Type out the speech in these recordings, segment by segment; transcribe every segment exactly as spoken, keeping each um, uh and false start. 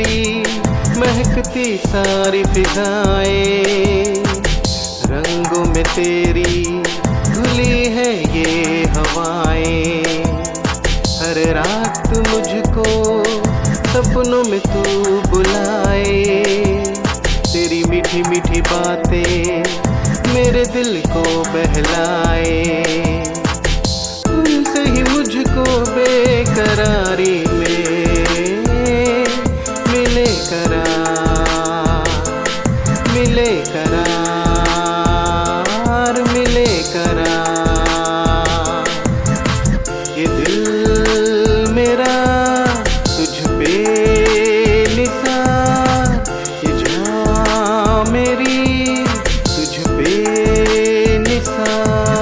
महकती सारी फिजाएं, रंगों में तेरी घुली है ये हवाएं। हर रात मुझको सपनों में तू बुलाए, तेरी मीठी मीठी बातें मेरे दिल को बहलाए। तुमसे ही मुझको बेकरारी में मिले करार, मिले करार, मिले करार। ये दिल मेरा तुझ पे निसार, ये जान मेरी तुझ पे निसार।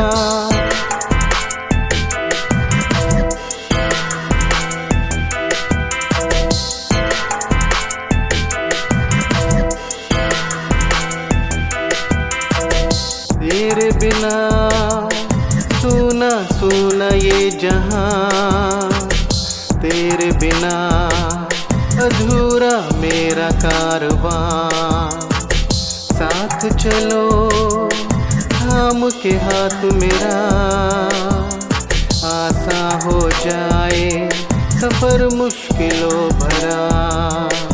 तेरे बिना सुना सुना ये जहां, तेरे बिना अधूरा मेरा कारवां। साथ चलो थाम के हाथ मेरा, आसा हो जाए सफर मुश्किलों भरा।